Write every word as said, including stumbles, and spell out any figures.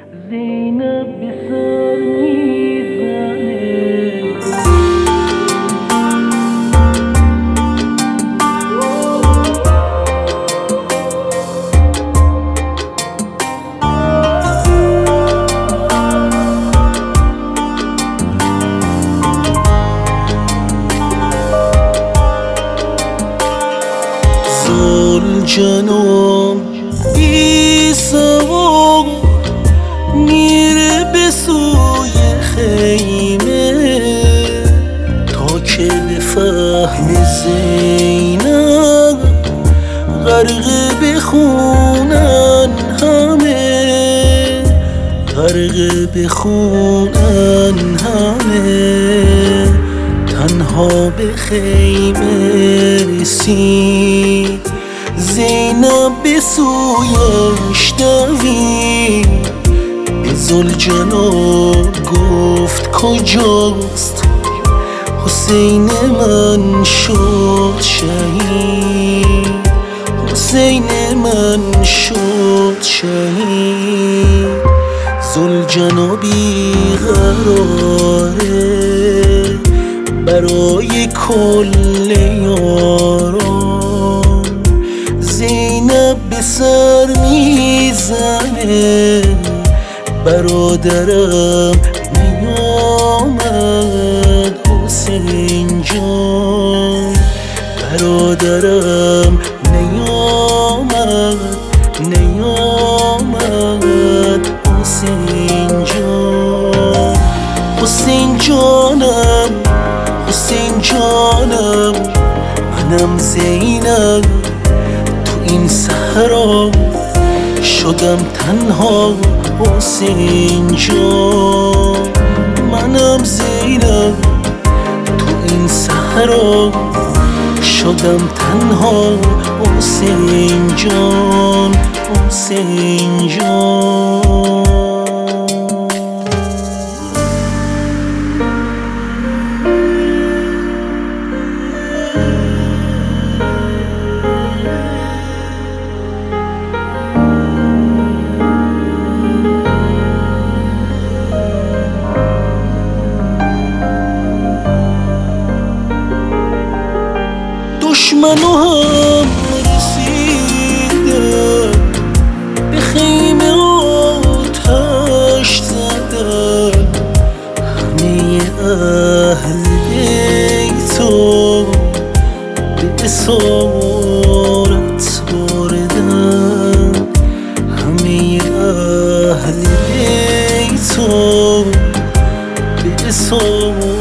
زینب به سر میزنه جنم بی سوار میره به سوی خیمه تا که به فهم زینب غرق بخونن همه غرق بخونن همه تنها به خیمه رسید زینب به سویش دوید به ذوالجلال گفت کجاست حسین من شد شهید حسین من شد شهید ذوالجلال بیقراره برای کل یاران زینب به سر میزنه برادرم نیامد حسین جان برادرم نیامد نیامد حسین جان حسین جانم حسین جانم منم زینب این صحرا شدم تنها حسین جان منم زینب تو این صحرا شدم تنها حسین جان حسین جان دشمنو هم رسیدن به خیمه آتش زدن همه اهل بیتو به اسارت بردن همه اهل بیتو به اسارت